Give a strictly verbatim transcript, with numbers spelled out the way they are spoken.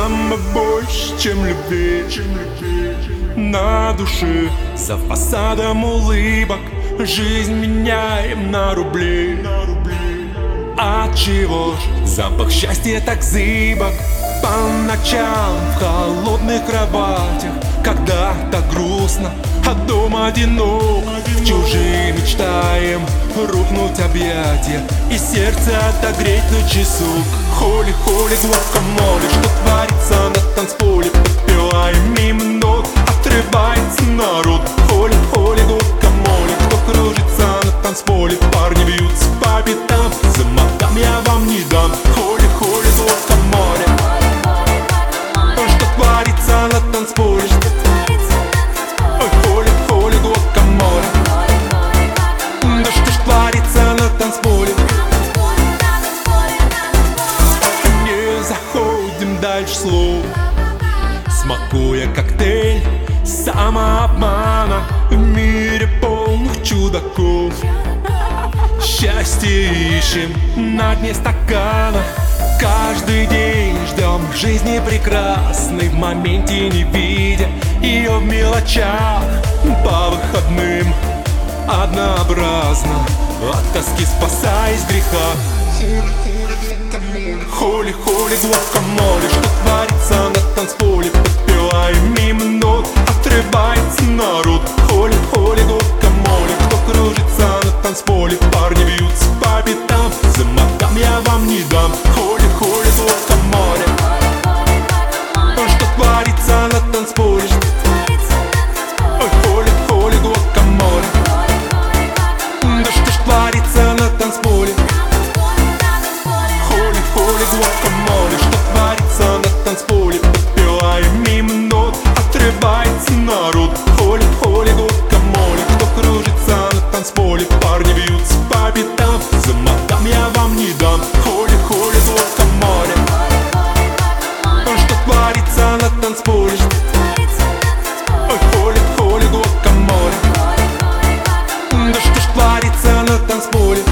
самое больше, чем любви, на душе. За фасадом улыбок жизнь меняем на рубли. Отчего ж запах счастья так зыбок по ночам в холодных кроватях, когда так грустно, а дома одинок. В чужие мечтаем рухнуть объятия и сердце отогреть на часок. Холи-холи, гуакамоле, что творится на танцполе, подпеваем мимо ног, отрывается народ. Холи-холи, гуакамоле, кто кружится на танцполе, парни бьются по пятам, за мадам я вам не дам. Холи-холи, гуакамоле, что творится на танцполе. Ой, холи-холи, гуакамоле, да что ж творится на танцполе. Не заходим дальше слов, смакуя коктейль самообмана в мире полных чудаков. Счастье ищем на дне стакана, каждый день ждем жизни прекрасной, в моменте не видя ее в мелочах. По выходным однообразно, от тоски спасаясь греха. Холи-холи, гуакамоле, что творится на танцполе, подпеваем мимо ног, отрывается народ. Холи-холи, гуакамоле, кто кружится на танцполе, парни бьются по пятам, за мадам я вам не дам. Холи-холи, гуакамоле, что творится на танцполе. Ой, холи-холи, гуакамоле, да что ж творится на танцполе. Холи-холи, гуакамоле, что творится на танцполе, подпеваем мимо ног, отрывается народ. Холи-холи, гуакамоле, кто кружится на танцполе, парни бьются по пятам, за мадам я вам не дам. Холи-холи, гуакамоле, что творится на танцполе. Ой, холи-холи, гуакамоле, да что ж творится на танцполе.